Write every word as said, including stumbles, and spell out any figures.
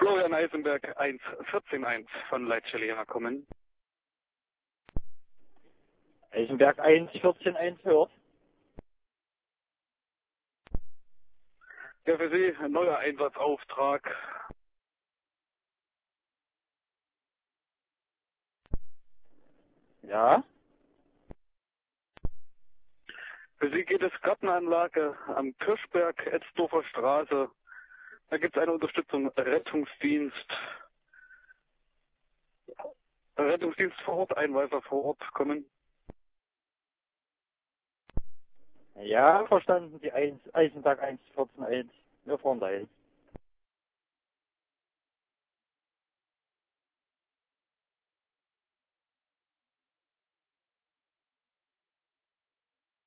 Florian Eisenberg eins vierzehn eins von Leitstelle herkommen. Eisenberg eins vierzehn eins hört. Ja, für Sie ein neuer Einsatzauftrag. Ja. Für Sie geht es Gartenanlage am Kirschberg, Etzdorfer Straße. Da gibt es eine Unterstützung Rettungsdienst. Rettungsdienst vor Ort, Einweiser vor Ort kommen. Ja, verstanden. Die eins, Eisenberg eins vierzehn eins. Wir fahren dahin.